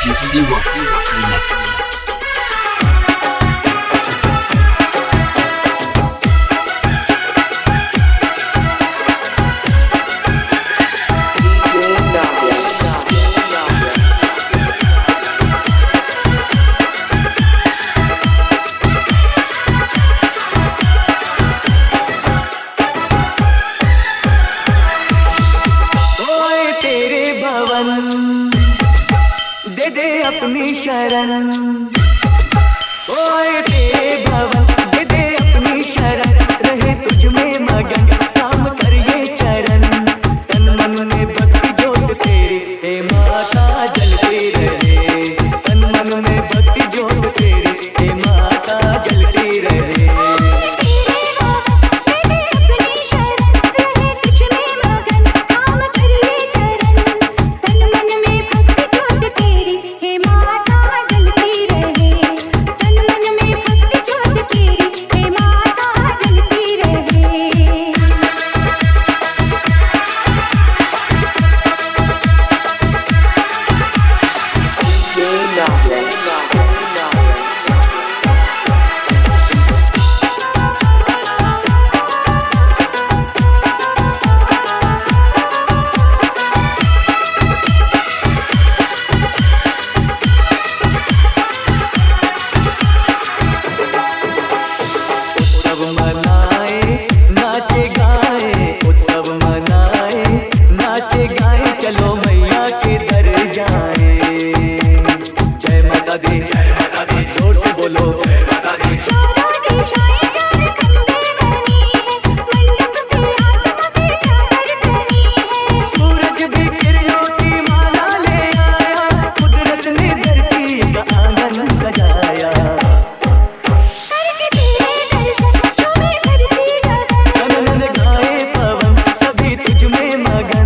Siwa Connect. दे दे अपनी शरण, ओए तेरे भवन दे दे अपनी शरण, रहे तुझ में मगन काम कर ये चरण, तन मन में भक्ति जोत तेरी हे माता जलती रहे, तन मन में भक्ति जोत तेरी हे माता जलती रहे। चलो मैया के दर जाए, जय माता दी जोर से बोलो जय माता दी। सूरज भी किरणों की माला ले आया, कुदरत ने धरती का आंगन सजाया, सनन गाए पवन सभी तुझ में मगन,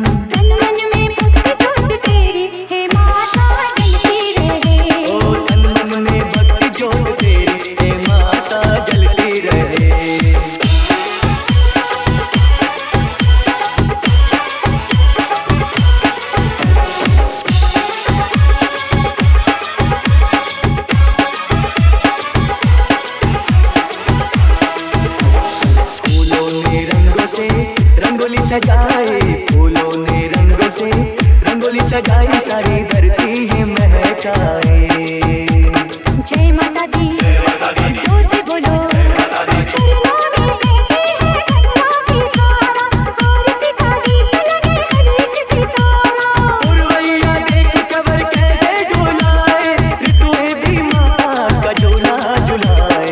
रंगोली सजाए फूलों ने रंगों से, रंगोली सजाई सारी धरती है महकाए, जय माता दी जोर से बोलो जय माता दी। पुरवैया देख चवर कैसे डोलाए, ऋतुएं भी माता का झोला झुलाए,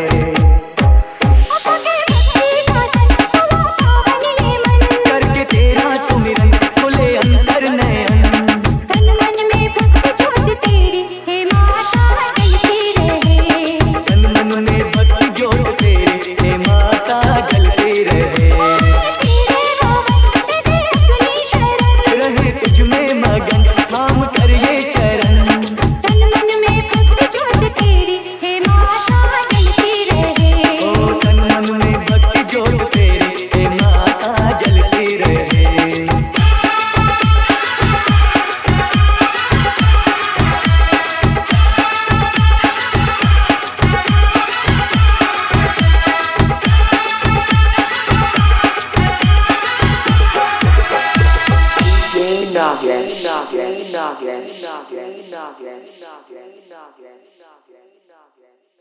तेरा सुमिरन खुले अंतर नयन, तन मन में भक्ति जोत तेरी हे माता जलती रहे, तन मन में भक्ति जोत तेरी हे माता जलती रहे, रहे तुझ में मगन थाम कर ये चरण, तन मन में भक्ति जोत तेरी हे माता जलती रहे, ओ तन मन में भक्ति जोत तेरी हे माता जलती रहे। Noggin.